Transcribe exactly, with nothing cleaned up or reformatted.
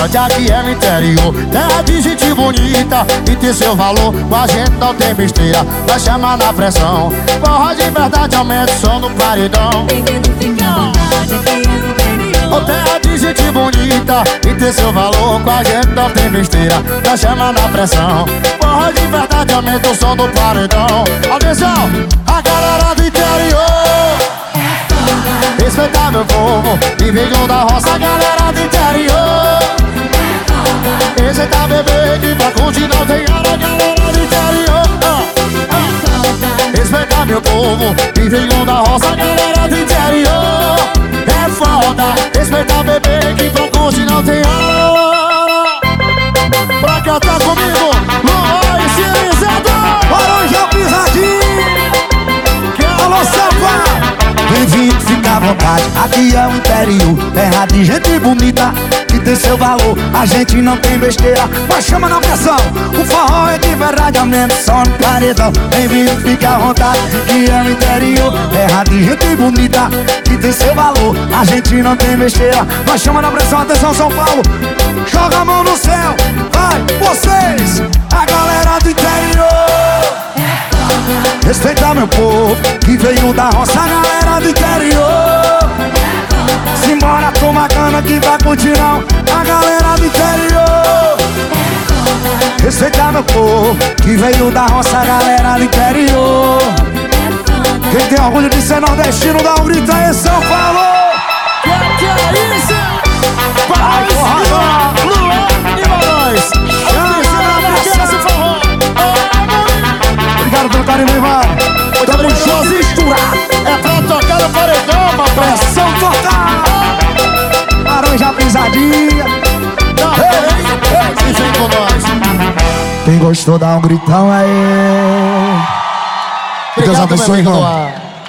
cidade aqui é no interior. Terra de gente bonita e tem seu valor. Com a gente não tem besteira, vai chamar na pressão. Forró de verdade, aumenta o som no paredão. Bem-vindo, fica à vontade, aqui é no interior. Ô, terra de gente bonita e tem seu valor. Com a gente não tem besteira, vai chamar na pressão. Forró de verdade, aumenta o som do paredão. Atenção, a galera do interior, respeitar meu povo e venham da roça, galera do interior. Esse tá bebê que pra curtir não tem hora, galera do interior. Respeitar meu povo e venham da roça, galera do interior. É foda, respeitar bebê que pra curtir não tem hora. Pra cantar comigo, Luan e Cirizado. Laranja Pisadinha. Alô, Samba. Bem-vindo, fica à vontade, aqui é o interior. Terra de gente bonita que tem seu valor. A gente não tem besteira, mas chama na pressão. O forró é de verdade, aumenta o som no paredão. Bem-vindo, fica à vontade, aqui é o interior. Terra de gente bonita que tem seu valor. A gente não tem besteira, mas chama na pressão. Atenção, São Paulo, joga a mão no céu. Vai, vocês, a galera do interior. Respeitar meu povo que veio da roça, a galera do interior. Simbora, toma cana que vai curtir não, a galera do interior. Respeitar meu povo que veio da roça, a galera do interior. Quem tem orgulho de ser nordestino, dá um grito aí, São Paulo. Que que é isso? Vai, porra, Luan e Manões. obrigado pelo carinho, Ivan. Tamo junto, misturado. É pra tocar no paredão, papai. Pressão total. Laranja Pisadinha. E vem com nós. Quem gostou, dá um gritão aí. Obrigado, Deus abençoe, meu amigo irmão. Luan.